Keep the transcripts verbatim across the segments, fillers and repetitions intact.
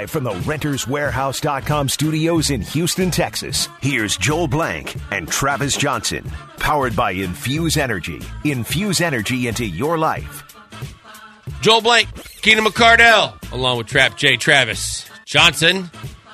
Live from the Renters Warehouse dot com studios in Houston, Texas, here's Joel Blank and Travis Johnson. Powered by Infuse Energy. Infuse energy into your life. Joel Blank, Keenan McCardell, along with Trap J. Travis Johnson,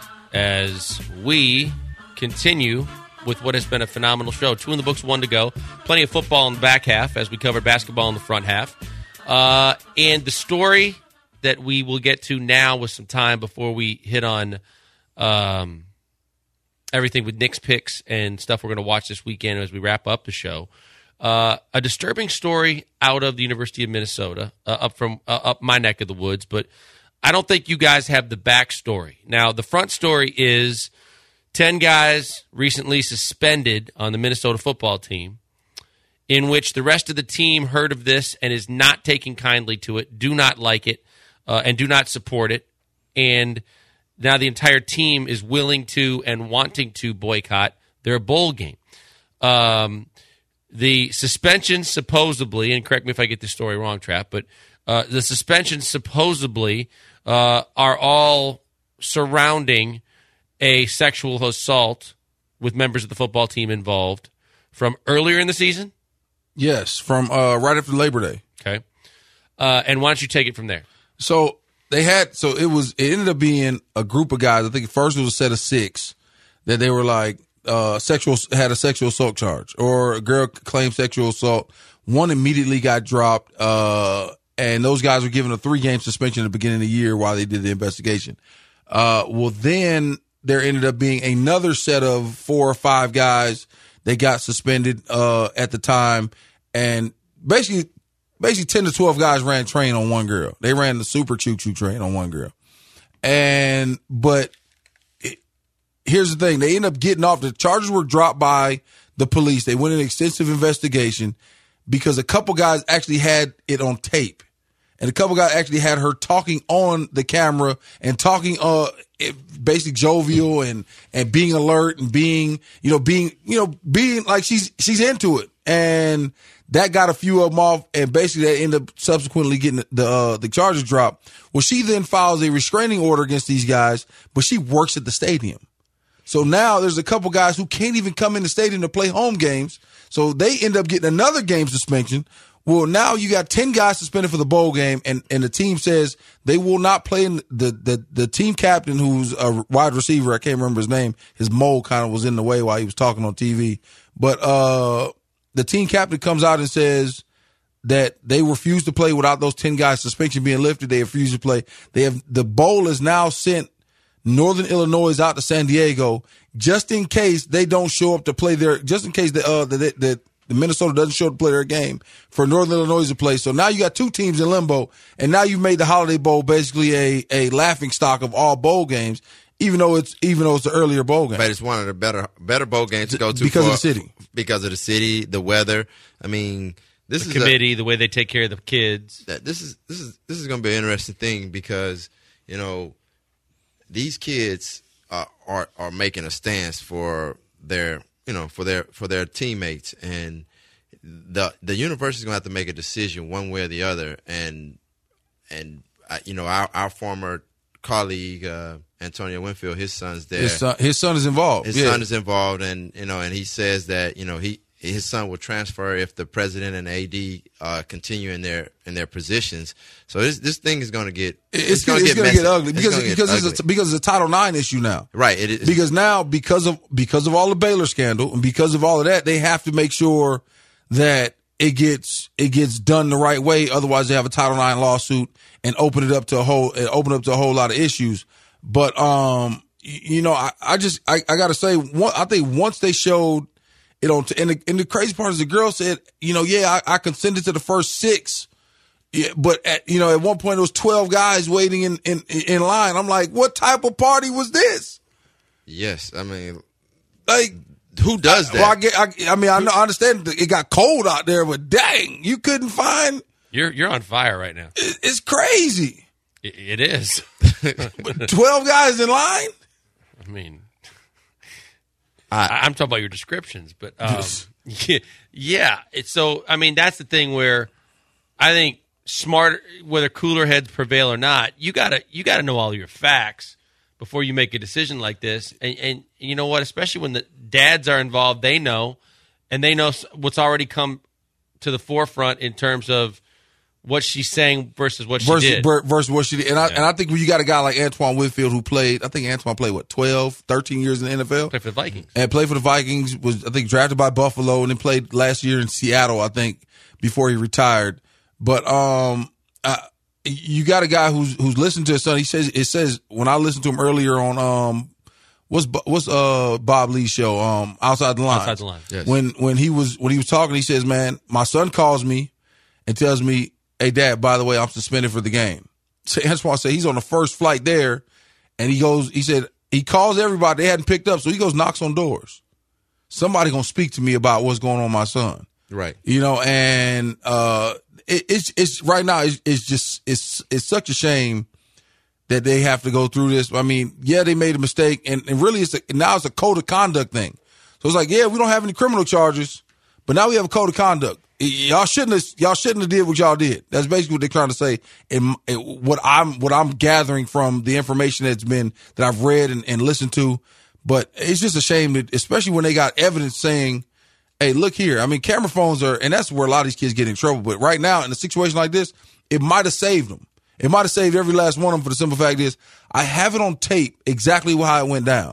as we continue with what has been a phenomenal show. Two in the books, one to go. Plenty of football in the back half as we covered basketball in the front half. Uh, and the story that we will get to now with some time before we hit on um, everything with Knicks picks and stuff we're going to watch this weekend as we wrap up the show. Uh, a disturbing story out of the University of Minnesota, uh, up from uh, up my neck of the woods, but I don't think you guys have the backstory. Now, the front story is ten guys recently suspended on the Minnesota football team, in which the rest of the team heard of this and is not taking kindly to it, do not like it, uh, and do not support it. And now the entire team is willing to and wanting to boycott their bowl game. Um, the suspension supposedly, and correct me if I get this story wrong, Trap, but uh, the suspensions supposedly uh, are all surrounding a sexual assault with members of the football team involved from earlier in the season? Yes, from uh, right after Labor Day. Okay. Uh, and why don't you take it from there? So they had, so it was, it ended up being a group of guys. I think at first it was a set of six that they were like, uh, sexual, had a sexual assault charge, or a girl claimed sexual assault. One immediately got dropped, uh, and those guys were given a three game suspension at the beginning of the year while they did the investigation. Uh, well, then there ended up being another set of four or five guys that got suspended, uh, at the time. And basically, basically ten to twelve guys ran train on one girl. They ran the super choo-choo train on one girl. And, but it, here's the thing. They ended up getting off. The charges were dropped by the police. They went in an extensive investigation because a couple guys actually had it on tape. And a couple guys actually had her talking on the camera and talking, uh, basically jovial and, and being alert and being, you know, being, you know, being like she's, she's into it. And that got a few of them off, and basically they end up subsequently getting the, uh, the charges dropped. Well, she then files a restraining order against these guys, but she works at the stadium. So now there's a couple guys who can't even come in the stadium to play home games. So they end up getting another game suspension. Well, now you got ten guys suspended for the bowl game, and, and the team says they will not play in the, the, the team captain, who's a wide receiver. I can't remember his name. His mole kind of was in the way while he was talking on T V. But, uh, the team captain comes out and says that they refuse to play without those ten guys suspension being lifted. They refuse to play. They have, the bowl has now sent Northern Illinois out to San Diego just in case they don't show up to play their, just in case the, uh, the, the, the Minnesota doesn't show up to play their game for Northern Illinois to play. So now you got two teams in limbo, and now you've made the Holiday Bowl basically a, a laughing stock of all bowl games, even though it's, even though it's the earlier bowl game. But it's one of the better, better bowl games to go to because for, of the city, because of the city, the weather. I mean, this the is committee, a, the way they take care of the kids. This is, this is, this is going to be an interesting thing because, you know, these kids are, are, are making a stance for their, you know, for their, for their teammates, and the, the university is going to have to make a decision one way or the other. And, and, uh, you know, our, our former colleague, uh, Antonio Winfield, his son's there. His son, his son is involved. His yeah. son is involved, and you know, and he says that you know he his son will transfer if the president and A D uh, continue in their in their positions. So this this thing is going to get it's, it's going to get, get, get ugly it's because get because ugly. it's a, because it's a Title nine issue now. Right. It is because now because of because of all the Baylor scandal and because of all of that, they have to make sure that it gets it gets done the right way. Otherwise, they have a Title nine lawsuit and open it up to a whole and open up to a whole lot of issues. But um. You know, I, I just, I, I got to say, one, I think once they showed it on, and the, and the crazy part is the girl said, you know, yeah, I, I consented to the first six, yeah, but at, you know, at one point there was twelve guys waiting in, in, in line. I'm like, what type of party was this? Yes. I mean, like, who does I, that? Well, I, get, I, I mean, I, know, I understand it got cold out there, but dang, you couldn't find. You're, you're on fire right now. It, it's crazy. It, it is. twelve guys in line? I mean, I, I'm talking about your descriptions, but um, yeah, yeah. It's so. I mean, that's the thing where I think smart, whether cooler heads prevail or not, you gotta you gotta know all your facts before you make a decision like this. And, and you know what? Especially when the dads are involved, they know, and they know what's already come to the forefront in terms of what she's saying versus what she versus, did. Versus what she did. And I, yeah. and I think when you got a guy like Antoine Winfield who played, I think Antoine played, what, twelve, thirteen years in the N F L? Played for the Vikings. And played for the Vikings, was, I think, drafted by Buffalo, and then played last year in Seattle, I think, before he retired. But um, uh, you got a guy who's who's listened to his son. He says, it says, when I listened to him earlier on, um, what's what's uh Bob Lee's show, um, Outside the Lines. Outside the Lines. Yes. When, when, he was, when he was talking, he says, man, my son calls me and tells me, hey, Dad, by the way, I'm suspended for the game. So Antoine said he's on the first flight there, and he goes, he said, he calls everybody. They hadn't picked up, so he goes, knocks on doors. Somebody going to speak to me about what's going on with my son. Right. You know, and uh, it, it's it's right now, it's, it's just, it's it's such a shame that they have to go through this. I mean, yeah, they made a mistake, and, and really it's a, now it's a code of conduct thing. So it's like, yeah, we don't have any criminal charges, but now we have a code of conduct. Y'all shouldn't have. Y'all shouldn't have did what y'all did. That's basically what they're trying to say. And what I'm what I'm gathering from the information that's been that I've read and, and listened to. But it's just a shame that, especially when they got evidence saying, "Hey, look here." I mean, camera phones are, and that's where a lot of these kids get in trouble. But right now, in a situation like this, it might have saved them. It might have saved every last one of them. For the simple fact is, I have it on tape exactly how it went down.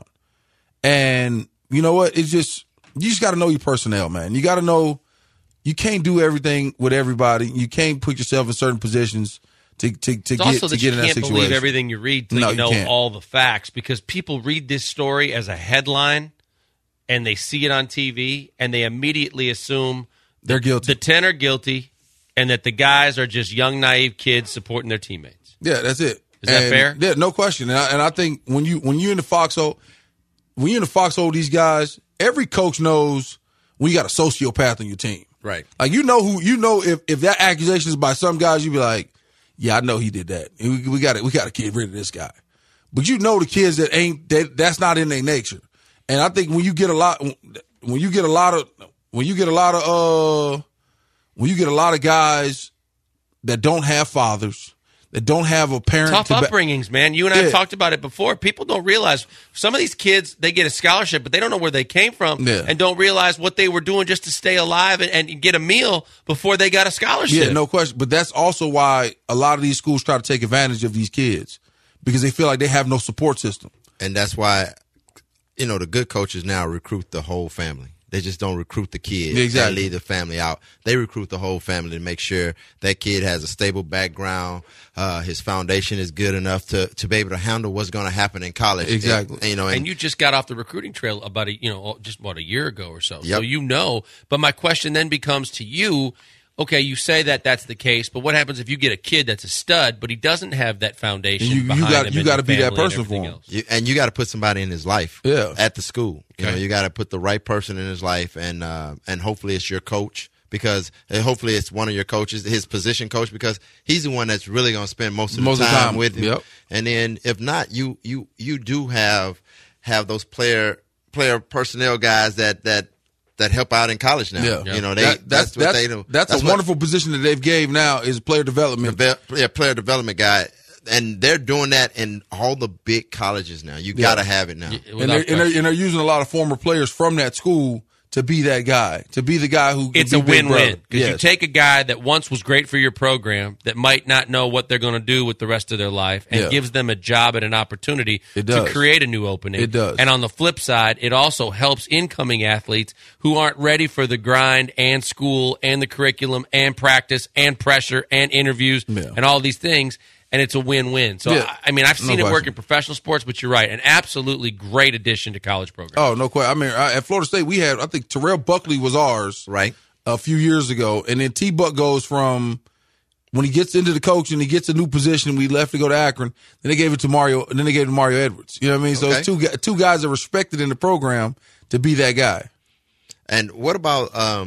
And you know what? It's just you just got to know your personnel, man. You got to know. You can't do everything with everybody. You can't put yourself in certain positions to to, to it's get also to that get you in that can't situation. believe everything you read till No, you you know can't. all the facts, because people read this story as a headline and they see it on T V and they immediately assume They're guilty. the ten are guilty and that the guys are just young, naive kids supporting their teammates. Yeah, that's it. Is that And, fair? Yeah, no question. And I, and I think when you when you in the foxhole, when you're in the foxhole, these guys, every coach knows when you got a sociopath on your team. Right. Like, you know who, you know, if, if that accusation is by some guys, you be like, yeah, I know he did that. And we, we got to, we got to get rid of this guy. But you know, the kids that ain't, that, that's not in their nature. And I think when you get a lot, when you get a lot of, when you get a lot of, uh, when you get a lot of guys that don't have fathers, that don't have a parent. Tough to ba- upbringings, man. You and I have Yeah. talked about it before. People don't realize some of these kids, they get a scholarship, but they don't know where they came from Yeah. and don't realize what they were doing just to stay alive and, and get a meal before they got a scholarship. Yeah, no question. But that's also why a lot of these schools try to take advantage of these kids, because they feel like they have no support system. And that's why, you know, the good coaches now recruit the whole family. They just don't recruit the kid Exactly. and leave the family out. They recruit the whole family to make sure that kid has a stable background. Uh, his foundation is good enough to, to be able to handle what's going to happen in college. Exactly. And, you know, and, And you just got off the recruiting trail about a you know just about a year ago or so. Yep. So you know. But my question then becomes to you. Okay, you say that that's the case, but what happens if you get a kid that's a stud, but he doesn't have that foundation And you- you behind got- him you and gotta the be that family and person for everything him. else? you, and you got to put somebody in his life Yeah. at the school. You Okay. know, you got to put the right person in his life, and uh, and hopefully it's your coach, because and hopefully it's one of your coaches, his position coach, because he's the one that's really going to spend most of Most the of the time, time, with him. yep. And then if not, you you you do have have those player player personnel guys that that that help out in college now. Yeah. You know, they That- that's, what that's, they do. That's, a what- wonderful position that they've gave now is player development. Ve- yeah, player development guy, and they're doing that in all the big colleges now. You Yeah. got to have it now. Yeah, And without they're, and, they're, question. and they're using a lot of former players from that school to be that guy, to be the guy who can It's be a Big win-win, Brother. because you Yes. take a guy that once was great for your program that might not know what they're going to do with the rest of their life, and Yeah. gives them a job and an opportunity It to does. create a new opening. It does. And on the flip side, it also helps incoming athletes who aren't ready for the grind and school and the curriculum and practice and pressure and interviews Yeah. and all these things. And it's a win-win. So, Yeah. I, I mean, I've No seen it work question. in professional sports, but you're right. An absolutely great addition to college programs. Oh, no question. I mean, I, at Florida State, we had, I think Terrell Buckley was ours Right. a few years ago. And then T-Buck goes from when he gets into the coach and he gets a new position, we left to go to Akron. Then they gave it to Mario, and then they gave it to Mario Edwards. You know what I mean? So Okay. it's two, gu- two guys that are respected in the program to be that guy. And what about um,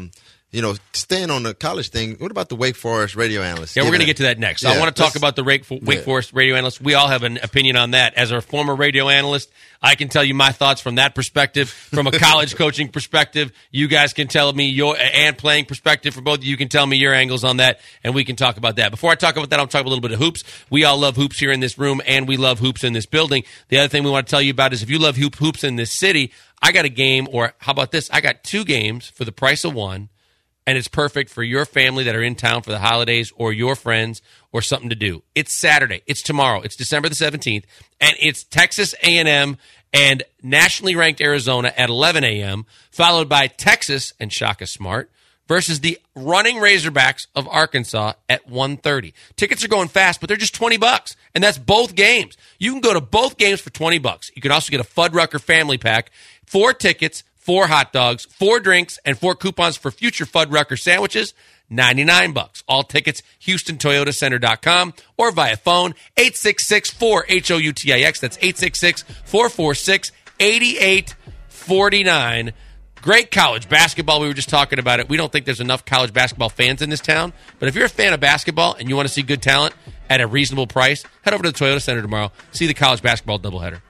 you know, staying on the college thing, what about the Wake Forest radio analyst? Yeah, we're going to Given- get to that next. Yeah, I want to talk let's- about the Wake, Wake Yeah. Forest radio analyst. We all have an opinion on that. As a former radio analyst, I can tell you my thoughts from that perspective. From a college coaching perspective, you guys can tell me your, and playing perspective for both of you can tell me your angles on that, and we can talk about that. Before I talk about that, I'll talk a little bit of hoops. We all love hoops here in this room, and we love hoops in this building. The other thing we want to tell you about is if you love hoop hoops in this city, I got a game, or how about this? I got two games for the price of one. And it's perfect for your family that are in town for the holidays or your friends or something to do. It's Saturday. It's tomorrow. It's December the seventeenth. And it's Texas A and M and nationally ranked Arizona at eleven a.m., followed by Texas and Shaka Smart versus the running Razorbacks of Arkansas at one thirty. Tickets are going fast, but they're just twenty bucks. And that's both games. You can go to both games for twenty bucks. You can also get a Fuddrucker family pack, four tickets, four hot dogs, four drinks, and four coupons for future Fuddrucker sandwiches, ninety-nine bucks. All tickets, Houston Toyota Center dot com or via phone, eight six six, four, H O U T I X. That's eight six six, four four six, eight eight four nine. Great college basketball. We were just talking about it. We don't think there's enough college basketball fans in this town. But if you're a fan of basketball and you want to see good talent at a reasonable price, head over to the Toyota Center tomorrow. See the college basketball doubleheader.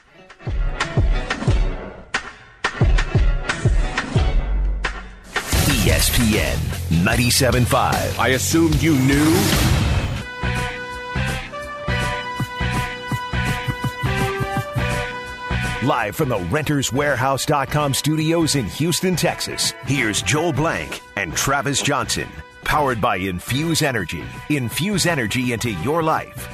E S P N ninety-seven point five. I assumed you knew. Live from the Renters Warehouse dot com studios in Houston, Texas, here's Joel Blank and Travis Johnson. Powered by Infuse Energy. Infuse energy into your life.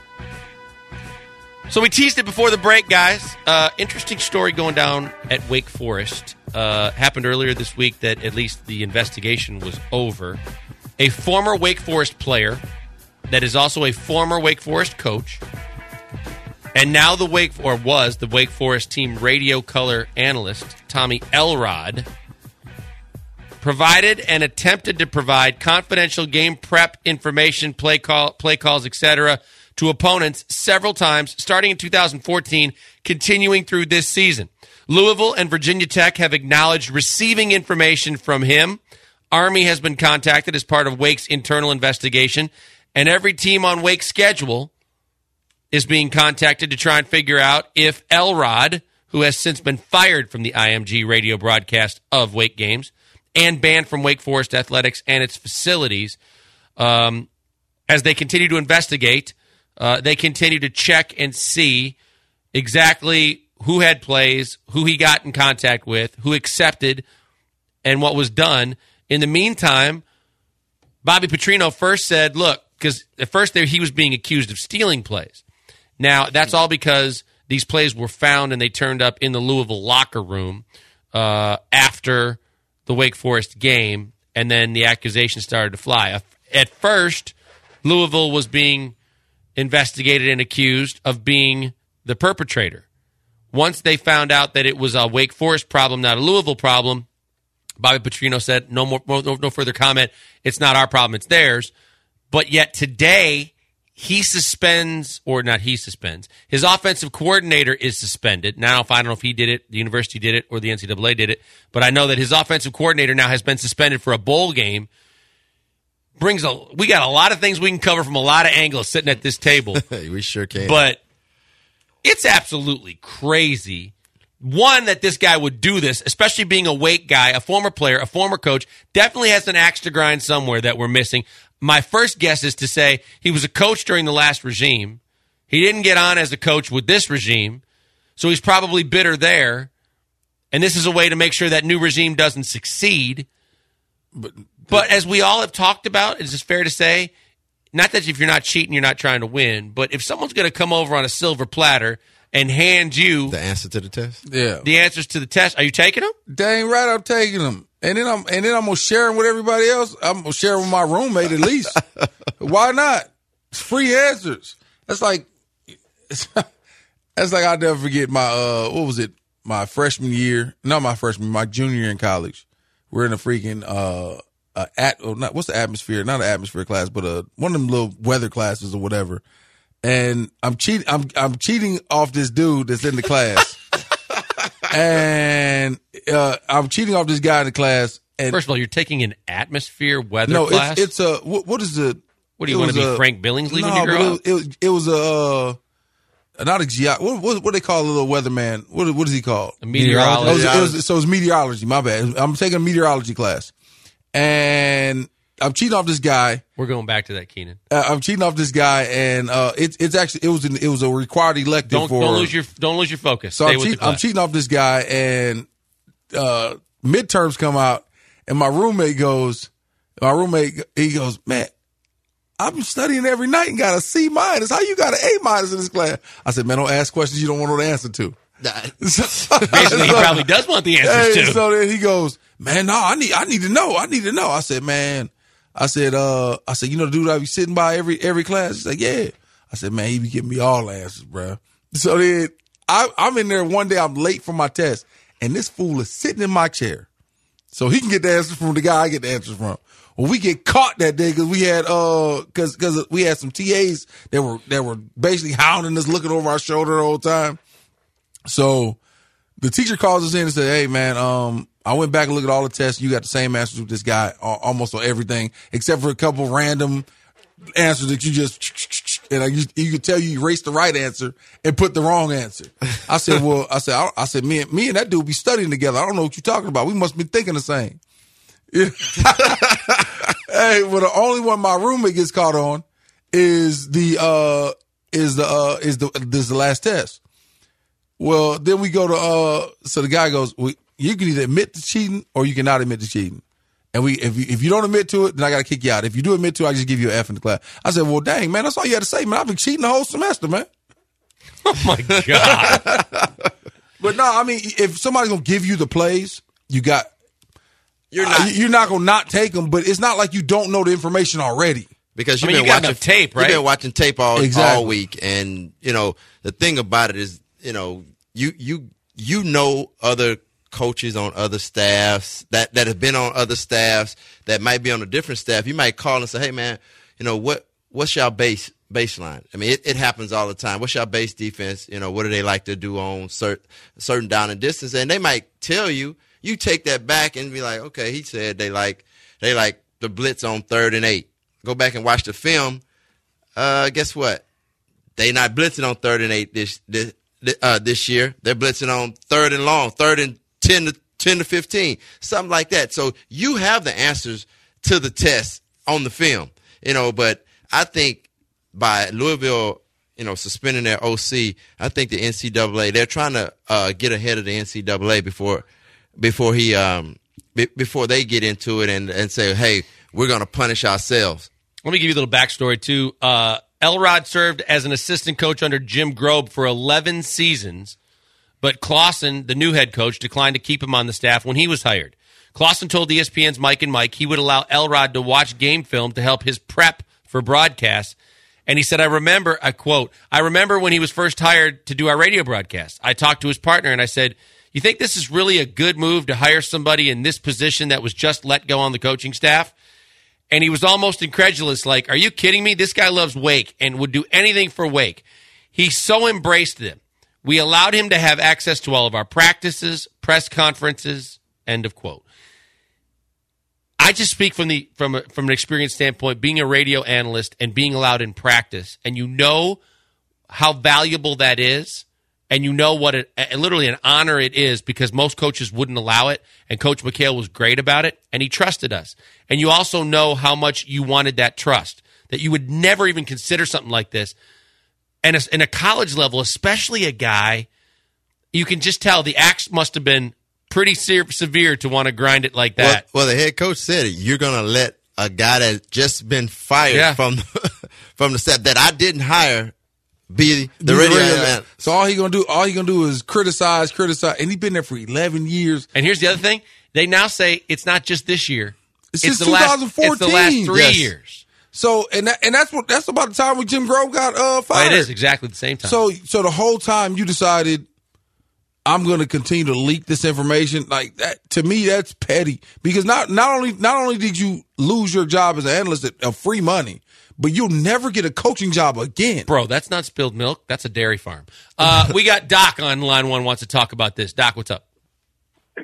So we teased it before the break, guys. Uh, interesting story going down at Wake Forest. Uh, happened earlier this week that at least the investigation was over. A former Wake Forest player that is also a former Wake Forest coach, and now the Wake or was the Wake Forest team radio color analyst, Tommy Elrod, provided and attempted to provide confidential game prep information, play call, play calls, et cetera, to opponents several times, starting in two thousand fourteen, continuing through this season. Louisville and Virginia Tech have acknowledged receiving information from him. Army has been contacted as part of Wake's internal investigation, and every team on Wake's schedule is being contacted to try and figure out if Elrod, who has since been fired from the I M G radio broadcast of Wake games and banned from Wake Forest athletics and its facilities, um, as they continue to investigate, uh, they continue to check and see exactly who had plays, who he got in contact with, who accepted, and what was done. In the meantime, Bobby Petrino first said, look, because at first there, he was being accused of stealing plays. Now, that's all because these plays were found and they turned up in the Louisville locker room uh, after the Wake Forest game, and then the accusation started to fly. At first, Louisville was being investigated and accused of being the perpetrator. Once they found out that it was a Wake Forest problem, not a Louisville problem, Bobby Petrino said, no more, no, no further comment. It's not our problem, it's theirs. But yet today, he suspends, or not he suspends, his offensive coordinator is suspended. Now, if I don't know if he did it, the university did it, or the N C double A did it, but I know that his offensive coordinator now has been suspended for a bowl game. Brings a, we got a lot of things we can cover from a lot of angles sitting at this table. We sure can. But it's absolutely crazy. One, that this guy would do this, especially being a Wake guy, a former player, a former coach, definitely has an axe to grind somewhere that we're missing. My first guess is to say he was a coach during the last regime. He didn't get on as a coach with this regime, so he's probably bitter there. And this is a way to make sure that new regime doesn't succeed. But, but as we all have talked about, is it fair to say, not that if you're not cheating, you're not trying to win, but if someone's going to come over on a silver platter and hand you the answer to the test, Yeah. the answers to the test, are you taking them? Dang right, I'm taking them, and then I'm and then I'm gonna share them with everybody else. I'm gonna share them with my roommate at least. Why not? It's free answers. That's like it's, that's like I'll never forget my uh what was it? My freshman year, not my freshman, my junior year in college. We're in a freaking uh, uh at oh, not what's the atmosphere? Not an atmosphere class, but a one of them little weather classes or whatever. And I'm cheating. I'm I'm cheating off this dude that's in the class, and uh, I'm cheating off this guy in the class. And First of all, you're taking an atmosphere weather no, class? it's, it's a, what, what is the, what do you want to be, a, Frank Billingsley no, when you grow but up? It, it, it was a, uh, not a ge- what, what, what they call a little weatherman? What, what is he called? A meteorologist. Oh, it was, it was, so it's meteorology, my bad. I'm taking a meteorology class. And I'm cheating off this guy. We're going back to that, Keenan. Uh, I'm cheating off this guy, and uh, it's it's actually it was an, it was a required elective Don't, for. don't lose your don't lose your focus. So Stay I'm, with cheat, the I'm class. cheating off this guy, and uh, midterms come out, and my roommate goes, my roommate he goes, man, I've been studying every night and got a C minus. How you got an A minus in this class? I said, man, don't ask questions you don't want to know the answer to. So, basically, he probably does want the answers hey, to. So then he goes, man, no, I need I need to know. I need to know. I said, man, I said, uh, I said, you know the dude I be sitting by every every class? He's like, yeah. I said, man, he be giving me all the answers, bro. So then I, I'm in there one day, I'm late for my test, and this fool is sitting in my chair. So he can get the answers from the guy I get the answers from. Well, we get caught that day because we had uh because because we had some T As that were that were basically hounding us, looking over our shoulder the whole time. So the teacher calls us in and said, hey, man, um, I went back and looked at all the tests. You got the same answers with this guy almost on everything, except for a couple random answers that you just, and I, you, you could tell you erased the right answer and put the wrong answer. I said, well, I said, I, I said, me and, me and that dude be studying together. I don't know what you're talking about. We must be thinking the same. Hey, well, the only one my roommate gets caught on is the, uh, is the, uh, is the, this is the last test. Well, then we go to, uh, so the guy goes, well, you can either admit to cheating or you cannot admit to cheating. And we, if you, if you don't admit to it, then I got to kick you out. If you do admit to it, I just give you an F in the class. I said, well, dang, man, that's all you had to say, man. I've been cheating the whole semester, man. Oh my God. But no, I mean, if somebody's going to give you the plays, you got, You're not. uh, you're not going to not take them, but it's not like you don't know the information already. Because I you've mean, been you got watching enough tape, right? You've been watching tape all Exactly. all week, and you know the thing about it is, you know, you you you know other coaches on other staffs that that have been on other staffs that might be on a different staff. You might call and say, hey, man, you know what what's y'all base baseline? I mean, it, it happens all the time. What's y'all base defense? You know, what do they like to do on cert, certain down and distance? And they might tell you. You take that back and be like, okay, he said they like they like the blitz on third and eight. Go back and watch the film. Uh, guess what? They not blitzing on third and eight this this uh, this year. They're blitzing on third and long, third and ten to ten to fifteen, something like that. So you have the answers to the test on the film, you know. But I think by Louisville, you know, suspending their O C, I think the N C double A they're trying to uh, get ahead of the N C double A before before he um be, before they get into it and and say, hey, we're going to punish ourselves. Let me give you a little backstory, too. Uh, Elrod served as an assistant coach under Jim Grobe for eleven seasons, but Clausen, the new head coach, declined to keep him on the staff when he was hired. Clausen told E S P N's Mike and Mike he would allow Elrod to watch game film to help his prep for broadcasts. And he said, I remember, I quote, I remember when he was first hired to do our radio broadcast. I talked to his partner and I said, you think this is really a good move to hire somebody in this position that was just let go on the coaching staff? And he was almost incredulous, like, are you kidding me? This guy loves Wake and would do anything for Wake. He so embraced them. We allowed him to have access to all of our practices, press conferences, end of quote. I just speak from the from a, from an experience standpoint, being a radio analyst and being allowed in practice, and you know how valuable that is, and you know what it, literally an honor it is, because most coaches wouldn't allow it, and Coach McHale was great about it, and he trusted us. And you also know how much you wanted that trust, that you would never even consider something like this. And in a college level, especially a guy, you can just tell the axe must have been pretty se- severe to want to grind it like that. Well, well, the head coach said it. You're going to let a guy that's just been fired Yeah. from from the staff that I didn't hire be the Be radio. radio- So all he gonna do, all he gonna do is criticize, criticize, and he's been there for eleven years. And here's the other thing. They now say it's not just this year. It's since the last, twenty fourteen. it's the last three Yes. years. So and that, and that's what that's about the time when Jim Grove got uh, fired. It is exactly the same time. So so the whole time you decided, I'm going to continue to leak this information. Like that, to me, that's petty, because not not only not only did you lose your job as an analyst at, of free money, but you'll never get a coaching job again. Bro, that's not spilled milk. That's a dairy farm. Uh, we got Doc on line one, wants to talk about this. Doc, what's up?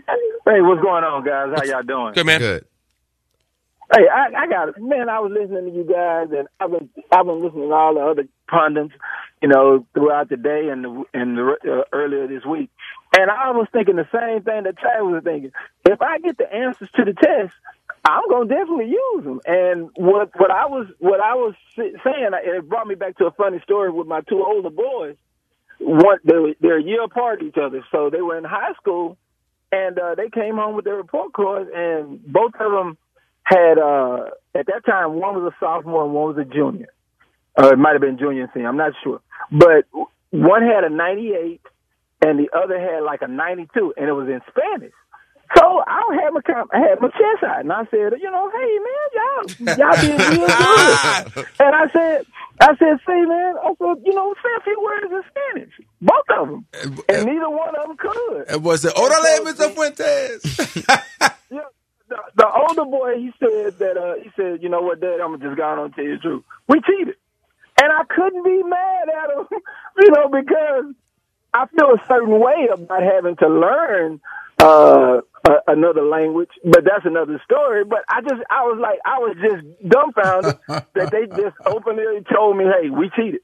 Hey, what's going on, guys? How y'all doing? Good, man. Good. Hey, I, I got it. Man, I was listening to you guys, and I've been I've been listening to all the other pundits, you know, throughout the day and the, and the, uh, earlier this week. And I was thinking the same thing that Travis was thinking. If I get the answers to the test, I'm gonna definitely use them. And what what I was what I was saying, it brought me back to a funny story with my two older boys. One, they're, they're a year apart of each other, so they were in high school, and uh, they came home with their report cards, and both of them had, uh, at that time, one was a sophomore and one was a junior. Uh, it might have been junior and senior, I'm not sure. But one had a ninety-eight and the other had like a ninety-two, and it was in Spanish. So I had my I had my chest out, and I said, you know, hey, man, y'all, y'all did real good. And I said, I said, say, man, I said, you know, say a few words in Spanish. Both of them. And, and neither one of them could. And was it, Orale, Mister Fuentes? Yeah. The, the older boy, he said that, uh, he said, you know what, Dad, I'm just going on to tell you the truth. We cheated. And I couldn't be mad at him, you know, because I feel a certain way about having to learn uh, uh, another language, but that's another story. But I just, I was like, I was just dumbfounded that they just openly told me, hey, we cheated.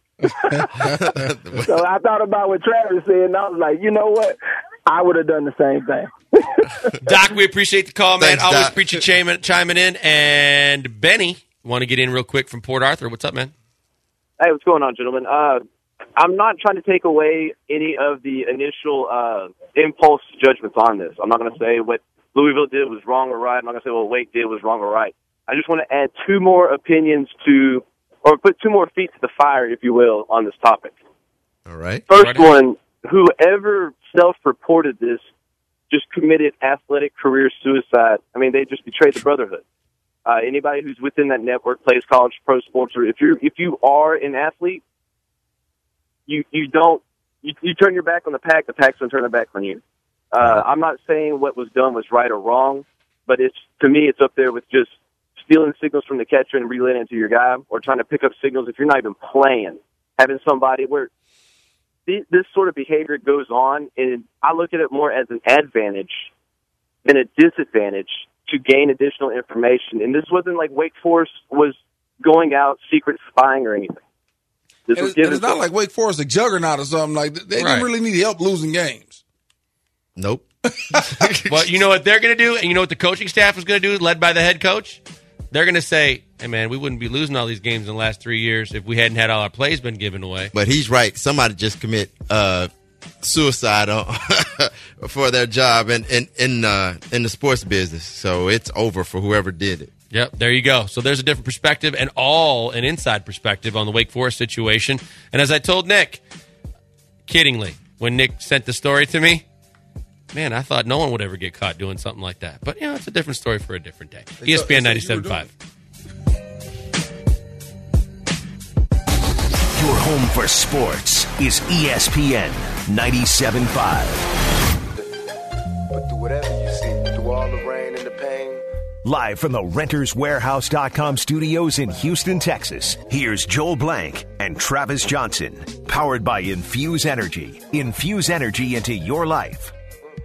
So I thought about what Travis said, and I was like, you know what? I would have done the same thing. Doc, we appreciate the call, man. Thanks, Always Doc. appreciate chiming, chiming in. And Benny, want to get in real quick from Port Arthur. What's up, man? Hey, what's going on, gentlemen? Uh, I'm not trying to take away any of the initial uh, impulse judgments on this. I'm not going to say what Louisville did was wrong or right. I'm not going to say what Wake did was wrong or right. I just want to add two more opinions to, or put two more feet to the fire, if you will, on this topic. All right. First Right. one, whoever self-reported this just committed athletic career suicide. I mean, they just betrayed the brotherhood. Uh, anybody who's within that network, plays college pro sports, or if you're if you are an athlete, you you don't you, you turn your back on the pack, the pack's gonna turn their back on you. Uh, I'm not saying what was done was right or wrong, but it's to me it's up there with just stealing signals from the catcher and relaying it to your guy, or trying to pick up signals if you're not even playing. Having somebody where th- this sort of behavior goes on, and I look at it more as an advantage than a disadvantage to gain additional information. And this wasn't like Wake Forest was going out secret spying or anything. This And was it's, given and it's not to- like Wake Forest a juggernaut or something. Like they Right. didn't really need help losing games. Nope. Well, you know what they're going to do, and you know what the coaching staff is going to do, led by the head coach? They're going to say, hey, man, we wouldn't be losing all these games in the last three years if we hadn't had all our plays been given away. But he's right. Somebody just commit uh, suicide on, for their job in in in, uh, in the sports business. So it's over for whoever did it. Yep, there you go. So there's a different perspective, and all an inside perspective on the Wake Forest situation. And as I told Nick, kiddingly, when Nick sent the story to me, man, I thought no one would ever get caught doing something like that. But, you know, it's a different story for a different day. E S P N ninety-seven point five. Your home for sports is E S P N ninety-seven point five. But through whatever you see, through all the rain and the pain. Live from the Renters Warehouse dot com studios in Houston, Texas, here's Joel Blank and Travis Johnson. Powered by Infuse Energy. Infuse energy into your life.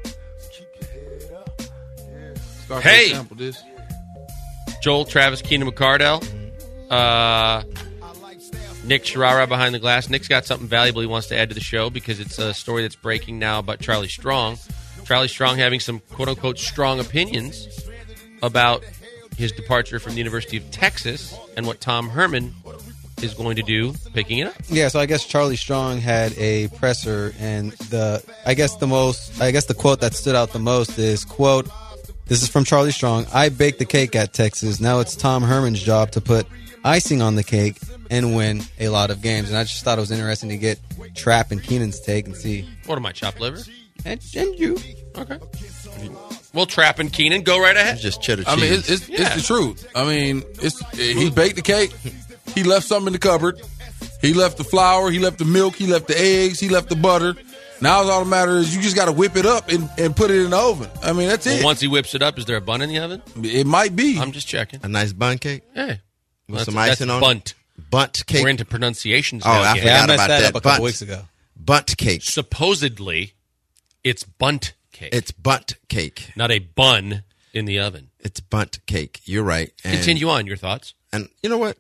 Start Hey. to sample this. Joel, Travis, Keenan McCardell, uh, Nick Sharara behind the glass. Nick's got something valuable he wants to add to the show because it's a story that's breaking now about Charlie Strong. Charlie Strong having some quote-unquote strong opinions about his departure from the University of Texas and what Tom Herman is going to do picking it up. Yeah, so I guess Charlie Strong had a presser, and the I guess the most I guess the quote that stood out the most is, quote, this is from Charlie Strong, I baked the cake at Texas. Now it's Tom Herman's job to put icing on the cake and win a lot of games. And I just thought it was interesting to get Trap and Keenan's take and see. What am I, chopped liver? And, and you. Okay. Well, Trap and Keenan, go right ahead. It's just cheddar cheese. I mean, it's it's, Yeah. it's the truth. I mean, it's he baked the cake. He left something in the cupboard. He left the flour. He left the milk. He left the eggs. He left the butter. Now all that matters is you just got to whip it up and, and put it in the oven. I mean, that's Well, it. once he whips it up, is there a bun in the oven? It might be. I'm just checking. a nice bun cake Hey. with That's- some that's icing on bunt. it. Bunt cake. We're into pronunciations Oh, now. I again. Yeah, I forgot messed about that that. up a couple Bunt. weeks ago. Bunt cake. Supposedly, it's bunt cake. It's bunt cake. Not a bun in the oven. It's bunt cake. You're right. And, Continue on. Your thoughts? And you know what?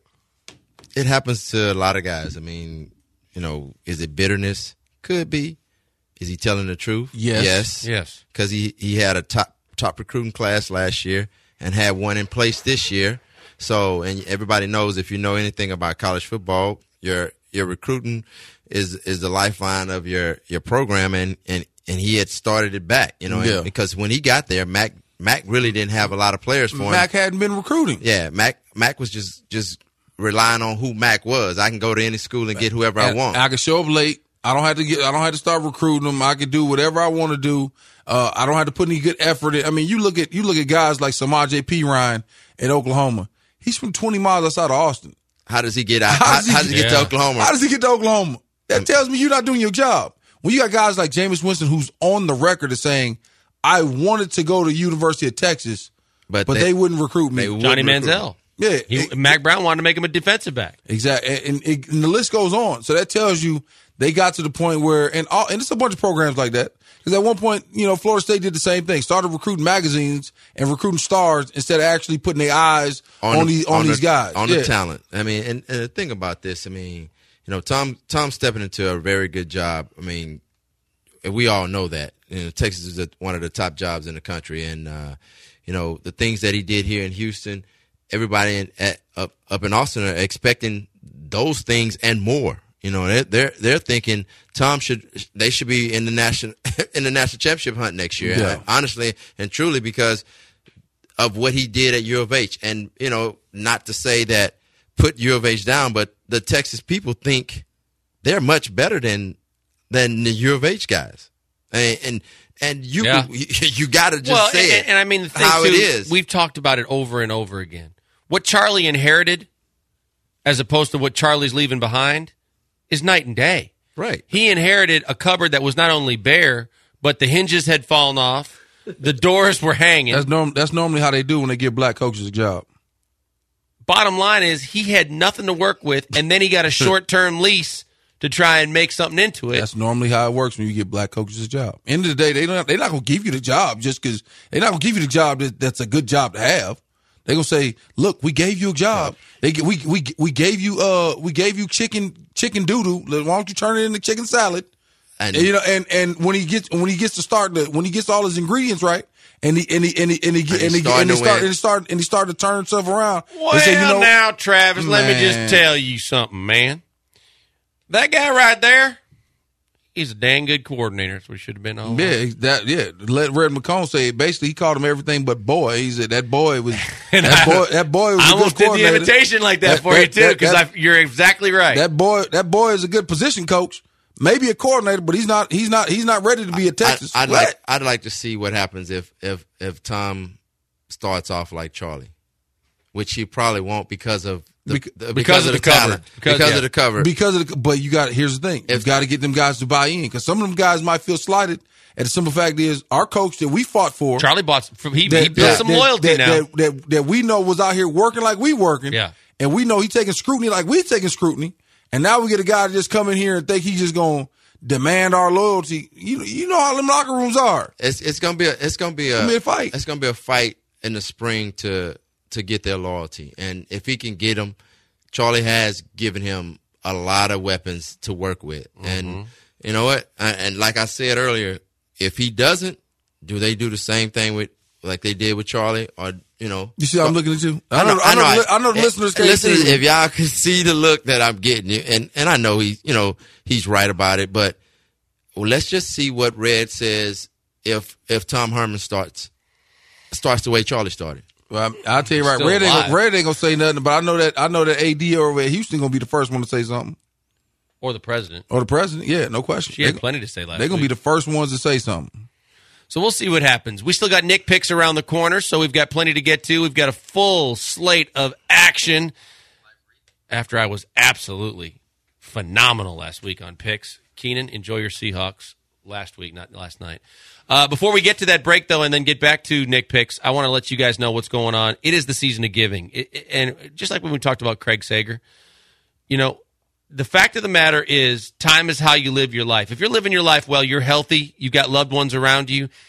It happens to a lot of guys. I mean, you know, is it bitterness? Could be. Is he telling the truth? Yes. Yes. Yes. Because he, he had a top top recruiting class last year and had one in place this year. So, and everybody knows, if you know anything about college football, your your recruiting is is the lifeline of your, your program, and, and, and he had started it back, you know, Yeah. and, because when he got there, Mac Mac really didn't have a lot of players for him. Mac hadn't been recruiting. Yeah, Mac Mac was just just relying on who Mac was. I can go to any school and get whoever I And want. I can show up late. I don't have to get. I don't have to start recruiting them. I can do whatever I want to do. Uh, I don't have to put any good effort in. I mean, you look at you look at guys like Samaje Perine in Oklahoma. He's from twenty miles outside of Austin. How does he get out? How, does he- how does he get to Yeah. Oklahoma? How does he get to Oklahoma? That tells me you're not doing your job. When you got guys like Jameis Winston, who's on the record as saying, "I wanted to go to University of Texas, But but they- they, wouldn't recruit me." they would- Johnny recruit. Manziel. Yeah, He, it- Mac Brown wanted to make him a defensive back. Exactly, and, and, and the list goes on. So that tells you they got to the point where, and all, and it's a bunch of programs like that. Because at one point, you know, Florida State did the same thing, started recruiting magazines and recruiting stars instead of actually putting their eyes on, the- these on, these the, guys, on yeah. the talent. I mean, and, and the thing about this, I mean, you know, Tom Tom's stepping into a very good job. I mean, and we all know that. You know, Texas is a, one of the top jobs in the country, and uh, you know, the things that he did here in Houston, everybody in, at, up up in Austin are expecting those things and more. You know, they're they're, they're thinking Tom should they should be in the national in the national championship hunt next year. Yeah. And honestly and truly, because of what he did at U of H. And, you know, not to say that put U of H down, but the Texas people think they're much better than than the U of H guys. And and, and you Yeah. you, you got to just well, say and, it. and I mean the thing how too, it is. We've talked about it over and over again. What Charlie inherited, as opposed to what Charlie's leaving behind, is night and day. Right. He inherited a cupboard that was not only bare, but the hinges had fallen off, the doors were hanging. That's norm. That's normally how they do when they give black coaches a job. Bottom line is he had nothing to work with, and then he got a short-term lease to try and make something into it. That's normally how it works when you give black coaches a job. End of the day, they don't. They're not gonna give you the job just because they're not gonna give you the job that, that's a good job to have. They're gonna say, "Look, we gave you a job. They we we we gave you uh we gave you chicken chicken doodle. Why don't you turn it into chicken salad?" And, And, you know, and, and when he gets when he gets to start the when he gets all his ingredients right, and he and he and he and he, get, and And he, he's and he, starting to start win. and he start and he started to turn himself around. Well, they say, you know, now, Travis, let me Man. just tell you something, man. That guy right there, he's a dang good coordinator. That's what he should have been on. yeah, that yeah. Let Red McCone say it. Basically, he called him everything but boy. He said that boy was that boy. That boy was I a good almost did the coordinator. imitation like that, That- for that- you, too, that- because that- you're exactly right. That boy, that boy is a good position coach. Maybe a coordinator, but he's not. He's not. He's not ready to be at Texas. I, I'd What? like I'd like to see what happens if if if Tom starts off like Charlie, which he probably won't because of the, Bec- the- because of the cover. talent, Because- because, yeah. of the cover. because of the. But you got. Here's the thing. You've If- got to get them guys to buy in because some of them guys might feel slighted. And the simple fact is, our coach that we fought for, Charlie bought some, he, that, he built that- some that- loyalty that, now. That, that, that we know was out here working like we working. Yeah. And we know he taking scrutiny like we taking scrutiny. And now we get a guy to just come in here and think he's just going to demand our loyalty. You you know how them locker rooms are. It's it's gonna be a it's gonna be a, It's gonna be a fight. It's gonna be a fight in the spring to to get their loyalty, and if he can get them, Charlie has given him a lot of weapons to work with, and you know what? And and like I said earlier, if he doesn't, do they do the same thing with like they did with Charlie, or you know? You see how I'm looking at you? I know, I know, the, I know the eh, listeners can't listeners, see. if y'all can see the look that I'm getting, and and I know he, you know, he's right about it, but well, let's just see what Red says if if Tom Herman starts starts the way Charlie started. Well, I- I'll tell you right, Still Red ain't, alive. gonna, Red ain't gonna say nothing, but I know that I know that A D over at Houston gonna be the first one to say something, Or the president. or the president. Yeah, no question. She had They- plenty to say last They're gonna week. be the first ones to say something. So we'll see what happens. We still got Nick picks around the corner, so we've got plenty to get to. We've got a full slate of action after I was absolutely phenomenal last week on picks. Keenan, enjoy your Seahawks last week, not last night. Uh, before we get to that break, though, and then get back to Nick picks, I want to let you guys know what's going on. It is the season of giving. It, it- and just like when we talked about Craig Sager, you know, the fact of the matter is time is how you live your life. If you're living your life well, you're healthy, you've got loved ones around you,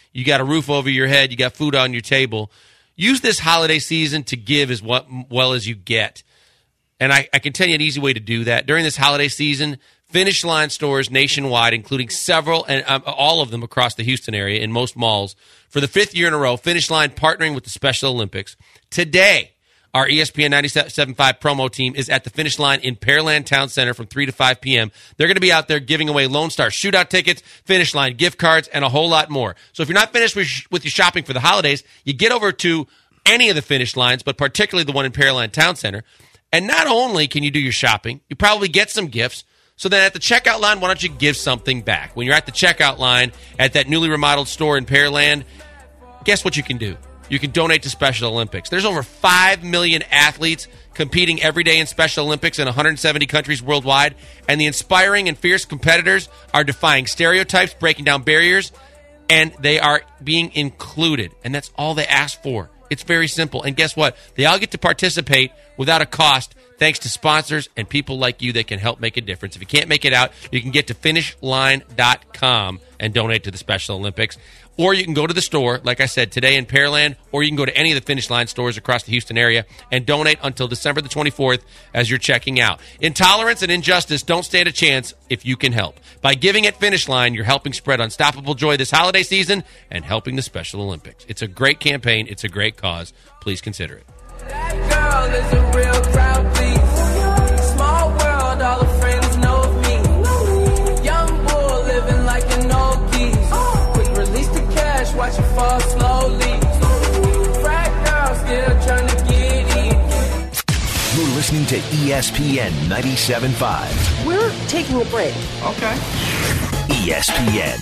you got a roof over your head, you got food on your table. Use this holiday season to give as well as you get. And I, I can tell you an easy way to do that. During this holiday season, Finish Line stores nationwide, including several and um, all of them across the Houston area in most malls, for the fifth year in a row, Finish Line partnering with the Special Olympics. Today, our E S P N ninety-seven point five promo team is at the Finish Line in Pearland Town Center from three to five p.m. They're going to be out there giving away Lone Star Shootout tickets, Finish Line gift cards, and a whole lot more. So if you're not finished with, with your shopping for the holidays, you get over to any of the Finish Lines, but particularly the one in Pearland Town Center. And not only can you do your shopping, you probably get some gifts. So then at the checkout line, why don't you give something back? When you're at the checkout line at that newly remodeled store in Pearland, guess what you can do? You can donate to Special Olympics. There's over five million athletes competing every day in Special Olympics in one hundred seventy countries worldwide, and the inspiring and fierce competitors are defying stereotypes, breaking down barriers, and they are being included. And that's all they ask for. It's very simple. And guess what? They all get to participate without a cost, thanks to sponsors and people like you that can help make a difference. If you can't make it out, you can get to finish line dot com and donate to the Special Olympics. Or you can go to the store, like I said, today in Pearland, or you can go to any of the Finish Line stores across the Houston area and donate until December the twenty-fourth as you're checking out. Intolerance and injustice don't stand a chance if you can help. By giving at Finish Line, you're helping spread unstoppable joy this holiday season and helping the Special Olympics. It's a great campaign. It's a great cause. Please consider it. That girl is a real crowd, please. Small world, all the friends know of me. Young bull living like an old geese. Quick release the cash, watch it fall slowly. Frat girl still trying to get in. You're listening to E S P N ninety-seven point five. We're taking a break. Okay. E S P N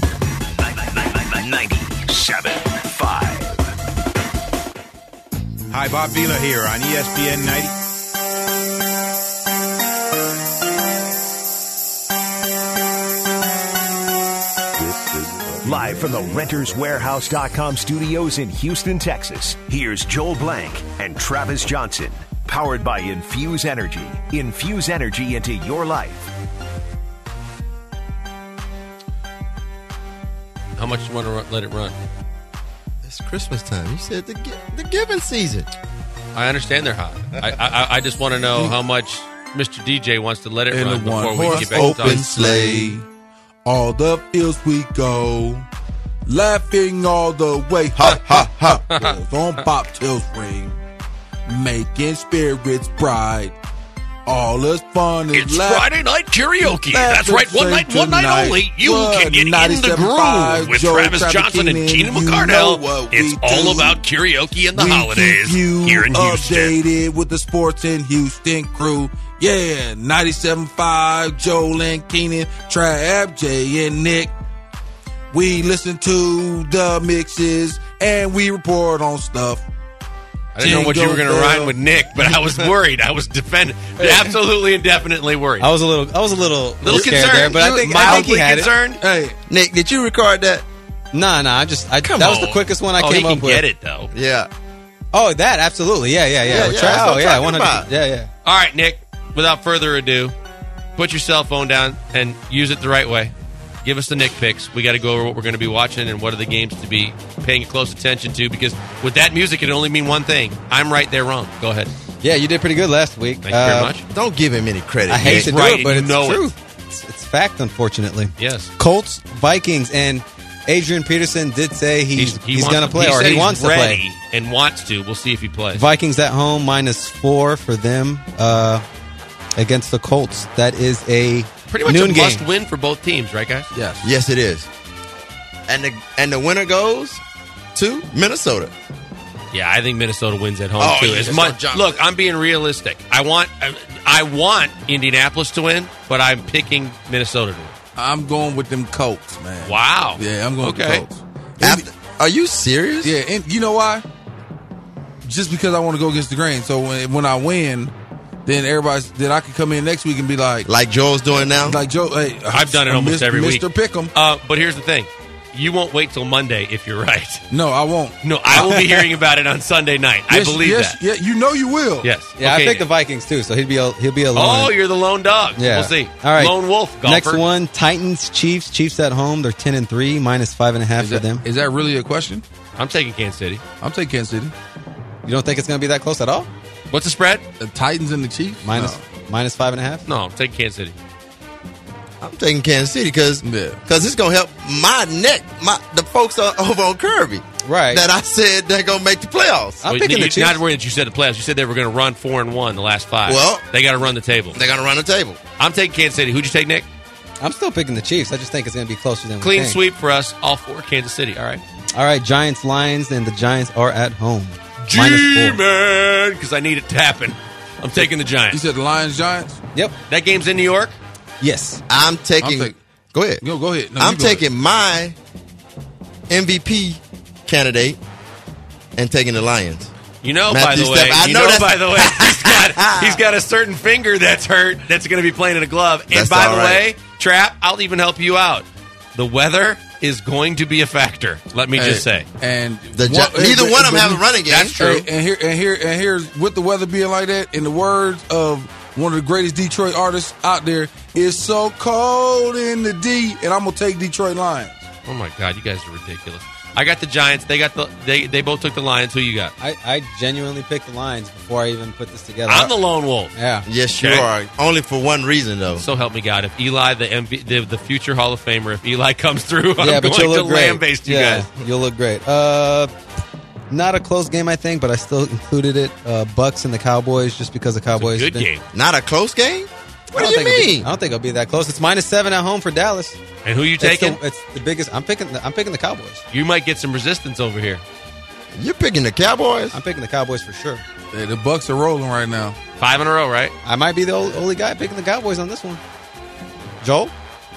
ninety-seven point five. Hi, Bob Vila here on E S P N ninety. Live from the Renters Warehouse dot com studios in Houston, Texas, here's Joel Blank and Travis Johnson. Powered by Infuse Energy. Infuse energy into your life. How much do you want to run, let it run? It's Christmas time. You said the the giving season. I understand they're hot. I, I I just want to know how much Mister D J wants to let it In run the before one we horse get back open to talking. sleigh, all the fields we go, laughing all the way. Ha ha ha! Bells on bobtails ring, making spirits bright. All is fun and It's laugh- Friday night karaoke. laugh That's right. and One sing night, one night tonight. only. You What? can get in the ninety-seven point five, groove with Joe Travis Johnson and Travis Keenan Keenan. You McCardell. know what we It's all do. about karaoke and the we holidays keep you here in Houston. updated with the sports in Houston crew. Yeah, ninety-seven point five, Joel and Keenan, Trav, Jay and Nick. We listen to the mixes and we report on stuff. I didn't know what you were going to rhyme with Nick, but I was worried. I was defend- absolutely and definitely worried. I was a little, I was a little, little scared concerned there, but I You think, I think he mildly had concerned. it. Hey, Nick, did you record that? Nah, nah. I just, I, Come that was on. the quickest one I oh, came he can up with. get it though. Yeah. Oh, that absolutely. Yeah, yeah, yeah. Yeah, With yeah, Trav- that's what oh, I'm yeah, talking one hundred about. Yeah, yeah. All right, Nick. Without further ado, put your cell phone down and use it the right way. Give us the Nick picks. We got to go over what we're going to be watching and what are the games to be paying close attention to, because with that music, it only mean one thing. I'm right, they're wrong. Go ahead. Yeah, you did pretty good last week. Thank you very Uh, much. Don't give him any credit. I hate Nick. to do right, it, but you it's know true. it. It's, it's fact, unfortunately. Yes. Colts, Vikings, and Adrian Peterson did say he's he's, he wants going to play, he or said he he's wants to ready play. and wants to. We'll see if he plays. Vikings at home, minus four for them uh, against the Colts. That is a Pretty much noon a game. must win for both teams, right, guys? yes. Yes, it is. And the and the winner goes to Minnesota. Yeah, I think Minnesota wins at home Oh, too. yeah, As that's much, not John- look, I'm being realistic. I want, I want Indianapolis to win, but I'm picking Minnesota to win. I'm going with them Colts, man. Wow. Yeah, I'm going Okay. with the Colts. After, are you serious? Yeah, and you know why? Just because I want to go against the grain. So when, when I win, then everybody's then I can come in next week and be like, Like Joel's doing now? like Joe. Hey, I've done it almost Mister every week. Mister Pick'em. Uh, but here's the thing: you won't wait till Monday if you're right. No, I won't. No, I will be hearing about it on Sunday night. I Yes, believe yes, that. Yeah, you know you will. Yes. Yeah, Okay. I picked the Vikings too, so he'll be a, he'll be a lone. Oh, you're the lone dog. Yeah. We'll see. All right. Lone wolf golfer. Next one, Titans, Chiefs. Chiefs at home. They're ten and three, minus five and a half Is for that, them. is that really a question? I'm taking Kansas City. I'm taking Kansas City. You don't think it's going to be that close at all? What's the spread? The Titans and the Chiefs? Minus No. minus five and a half. No, I'm taking Kansas City. I'm taking Kansas City because Yeah. it's going to help my neck, my the folks are over on Kirby. Right. That I said they're going to make the playoffs. I'm Well, picking you, the Chiefs. Not worried that you said the playoffs. You said they were going to run four and one the last five. Well- they got to run the table. They're going to run the table. I'm taking Kansas City. Who'd you take, Nick? I'm still picking the Chiefs. I just think it's going to be closer than we Clean think. sweep for us. All four Kansas City. All right. All right, Giants, Lions, and the Giants are at home. Minus four. G-Man, because I need it to happen. I'm taking the You Giants. said the Lions, Giants? Yep. That game's in New York? Yes. I'm taking. I'll take- go ahead. Go, go ahead. No, I'm you go ahead. taking my M V P candidate and taking the Lions. You know, Matthew by the way, Stafford. I you know know, that's- by the way, he's got, he's got a certain finger that's hurt that's going to be playing in a glove. And That's by all the right. way, Trap, I'll even help you out. The weather is going to be a factor. Let me just Hey, say. And The Gi- what- neither but- one of them but have a you- running game. That's true. Hey, and here and here and here's with the weather being like that. In the words of one of the greatest Detroit artists out there, it's so cold in the D, and I'm gonna take Detroit Lions. Oh my God, you guys are ridiculous. I got the Giants. They got the. They they both took the Lions. Who you got? I, I genuinely picked the Lions before I even put this together. I'm the lone wolf. Yeah. Yes, Okay. you are. Only for one reason, though. So help me God. If Eli, the M V, the, the future Hall of Famer, if Eli comes through, I'm yeah, but going you'll to look great. lambaste you yeah, guys. You'll look great. Uh, not a close game, I think, but I still included it. Uh, Bucks and the Cowboys, just because the Cowboys. Good been- game. Not a close game? I What don't do you think it'll be- mean? I don't think it'll be that close. It's minus seven at home for Dallas. And who you It's taking? the, it's the biggest. I'm picking. The, I'm picking the Cowboys. You might get some resistance over here. You're picking the Cowboys? I'm picking the Cowboys for sure. Hey, the Bucks are rolling right now. Five in a row, right? I might be the only, only guy picking the Cowboys on this one. Joel?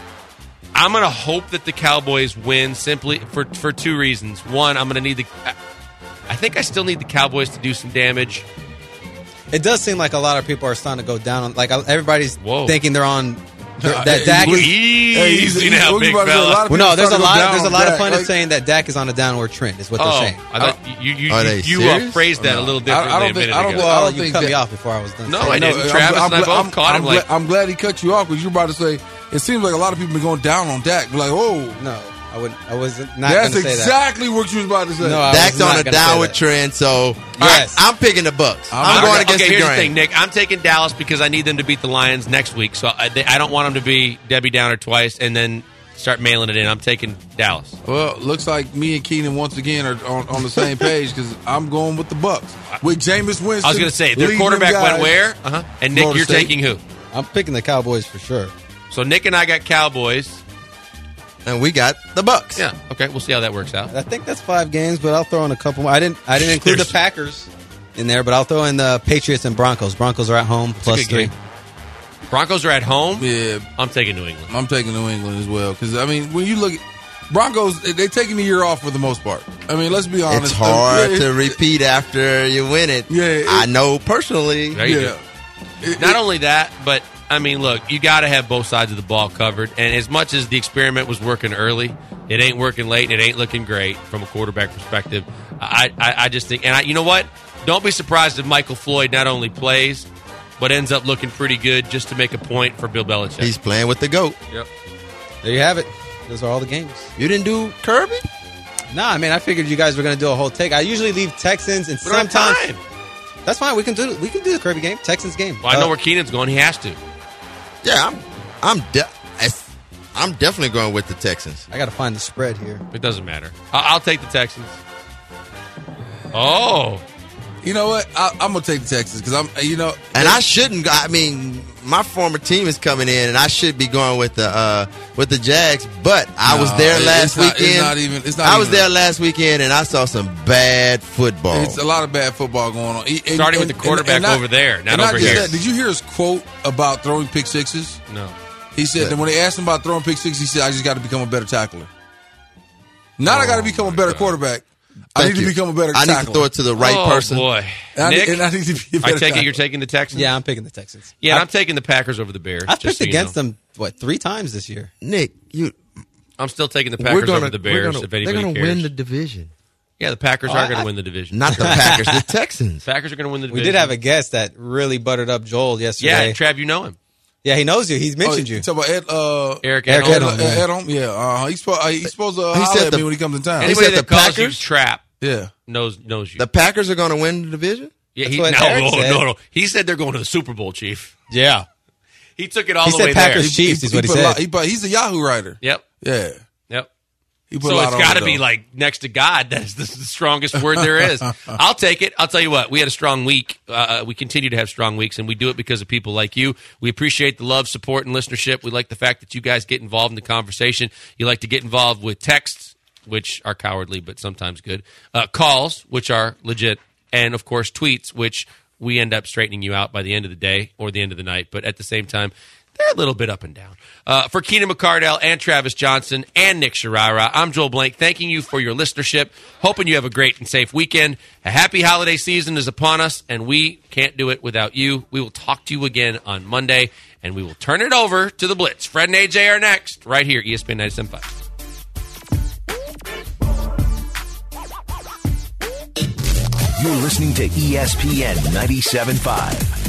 I'm going to hope that the Cowboys win simply for for two reasons. One, I'm going to need the. I think I still need the Cowboys to do some damage. It does seem like a lot of people are starting to go down on. Like everybody's Whoa. thinking they're on. They're, Uh, that Dak is. Easy Hey, he's- now, he's- what big you about to say? A lot fella. of Well, no, people there's a starting to go lot. down There's a on lot of Dak. pundits Like, saying that Dak is on a downward trend. Is what Oh, they're saying. I thought you you Are you, they you uh, serious? phrased that a little differently I don't a think- minute I don't ago. think- Well, don't you think cut that- me off before I was done. No, saying I it. didn't. I'm- Travis I'm, and I I'm, both I'm, caught him I'm like- glad, I'm glad he cut you off because you're about to say it seems like a lot of people been going down on Dak. Like, oh, No, I would. I was not that's going to say that. exactly what you was about to say. No, I Dak's was not on a gonna say downward that. trend, so Yes. I, I'm picking the Bucks. I'm, I'm going Okay, against okay, the here's grain. the thing, Nick. I'm taking Dallas because I need them to beat the Lions next week. So I, they, I don't want them to be Debbie Downer twice and then start mailing it in. I'm taking Dallas. Well, looks like me and Keenan once again are on, on the same page because I'm going with the Bucks with Jameis Winston. I was going to say their leading quarterback them went guys. where? Uh-huh. And Nick, Florida you're State. taking who? I'm picking the Cowboys for sure. So Nick and I got Cowboys. And we got the Bucks. Yeah. Okay. We'll see how that works out. I think that's five games, but I'll throw in a couple more. I didn't. I didn't include the There's- Packers in there, but I'll throw in the Patriots and Broncos. Broncos are at home It's a plus good three. game. Broncos are at home. Yeah, I'm taking New England. I'm taking New England as well because I mean when you look at Broncos, they- they're taking the year off for the most part. I mean, let's be honest. It's hard Uh, to repeat after you win it. Yeah, it- I know personally. There you Yeah. go. It- Not it- only that, but I mean, look, you got to have both sides of the ball covered. And as much as the experiment was working early, it ain't working late, and it ain't looking great from a quarterback perspective. I, I, I just think, and I, you know what? Don't be surprised if Michael Floyd not only plays, but ends up looking pretty good just to make a point for Bill Belichick. He's playing with the GOAT. Yep. There you have it. Those are all the games. You didn't do Kirby? Nah, I mean, I figured you guys were going to do a whole take. I usually leave Texans and We don't have sometimes time. that's fine. We can do we can do the Kirby game, Texans game. Well, I know Uh, where Keenan's going. He has to. Yeah, I'm. I'm. De- I'm definitely going with the Texans. I got to find the spread here. It doesn't matter. I- I'll take the Texans. Oh. You know what? I, I'm gonna take the Texans because I'm. You know, And I shouldn't. I mean, my former team is coming in, and I should be going with the uh, with the Jags. But I was No, there it- last it's not- it's weekend. not even- it's not I was even- there last weekend, and I saw some bad football. It's a lot of bad football going on. And- Starting with the and- quarterback and not- over there, not and over just here. that, did you hear his quote about throwing pick sixes? No. He said that when they asked him about throwing pick sixes, he said, "I just got to become a better tackler. Not I got to become a better quarterback. I Thank need you. to become a better I tackler. need to throw it to the right oh, person. boy. And I, Nick, need, and I need to be a I better take tackler. it you're taking the Texans? Yeah, I'm picking the Texans. Yeah, I, I'm taking the Packers over the Bears. I've just picked so you against know. them what three times this year. Nick, you. I'm still taking the Packers gonna, over the Bears. Gonna, if anybody they're going to cares. win the division. Yeah, the Packers Oh, are going I- to win the division. Not the Packers, the Texans. Packers are going to win the We division. did have a guest that really buttered up Joel yesterday. Yeah, Trav, you know him. Yeah, he knows you. He's mentioned oh, you. Talk about Ed, uh, Eric Eric Edholm. Edholm. Ed, yeah. Ed, Edholm, yeah. Uh, he's supposed uh, he's supposed to uh, He holler said at the- me when he comes in town. Anybody said that the calls you Packers? Trap Yeah. knows knows you. The Packers are going to win the division? yeah, That's he, what no, Eric no, said. no, no. He said they're going to the Super Bowl, Chief. Yeah. He took it all He the said way Packers there. Chiefs is what he put a said. lot- he put- he's a Yahoo writer. Yep, Yeah. yep. He put a So lot it's on got to it, be though. like next to God. That's the, the strongest word there is. I'll take it. I'll tell you what. We had a strong week. Uh, we continue to have strong weeks, and we do it because of people like you. We appreciate the love, support, and listenership. We like the fact that you guys get involved in the conversation. You like to get involved with texts, which are cowardly but sometimes good. Uh, calls, which are legit, and of course tweets, which we end up straightening you out by the end of the day or the end of the night. But at the same time, they're a little bit up and down. Uh, for Keenan McCardell and Travis Johnson and Nick Sharara, I'm Joel Blank, thanking you for your listenership, hoping you have a great and safe weekend. A happy holiday season is upon us, and we can't do it without you. We will talk to you again on Monday, and we will turn it over to the Blitz. Fred and A J are next, right here, E S P N ninety-seven point five. You're listening to E S P N ninety-seven point five.